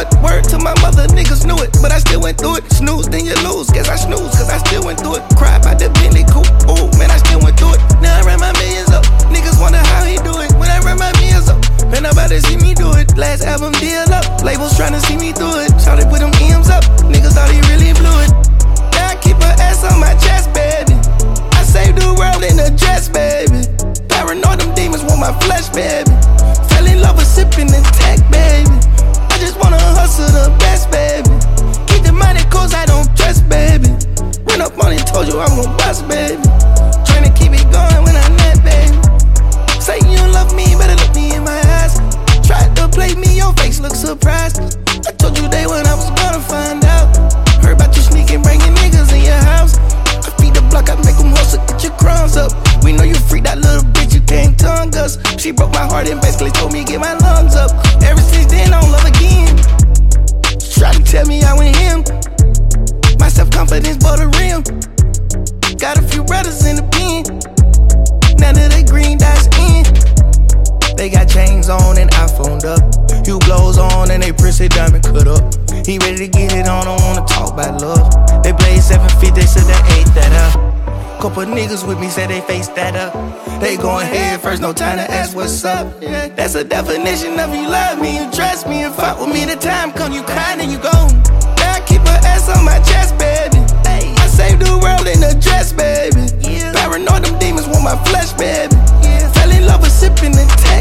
it. Word to my mother, niggas knew it, but I still went through it. Snooze, then you lose. Guess I snooze, cause I still went through it. Cry about the Bentley coupe, ooh, man, I still went through it. Now I ran my millions up. Niggas wonder how he do it. When I ran my millions up, man, nobody see me do it. Last album deal up, labels tryna see me through it. Shawty put them M's up, niggas thought he really blew it. Now I keep her ass on my chest, baby. I saved the world in a dress, baby. Paranoid, them demons want my flesh, baby. Fell in love with sipping and tech, baby. I just wanna hustle the best, baby. Keep the money cause I don't dress, baby. Run up on it, told you I'm gon' bust, baby. Tryna keep it going when I net, baby. Say you don't love me, better look me in my eyes. Tried to play me, your face look surprised. I told you day when I was gonna find out. Heard about you sneaking, bringing niggas in your house. I feed the block, I make them hustle, get your crumbs up. We know you freak, that little bitch, you can't tongue us. She broke my heart and basically told me get my lungs up. Ever since then, I don't love again. Try to tell me I went him. My self-confidence bought a rim. Got a few brothers in the pen. None of they green dots in. They got chains on and iPhoned up. You blows on and they prissy diamond cut up. He ready to get it on, don't wanna talk about love. They play 7 feet, they said they ate that up. Couple niggas with me said they face that up. They going head first, no time to ask what's up. That's a definition of you love me, you trust me, and fuck with me. The time come, you crying and you gone. Now I keep her ass on my chest, baby. I saved the world in a dress, baby. Paranoid, them demons want my flesh, baby. Fell in love with sipping and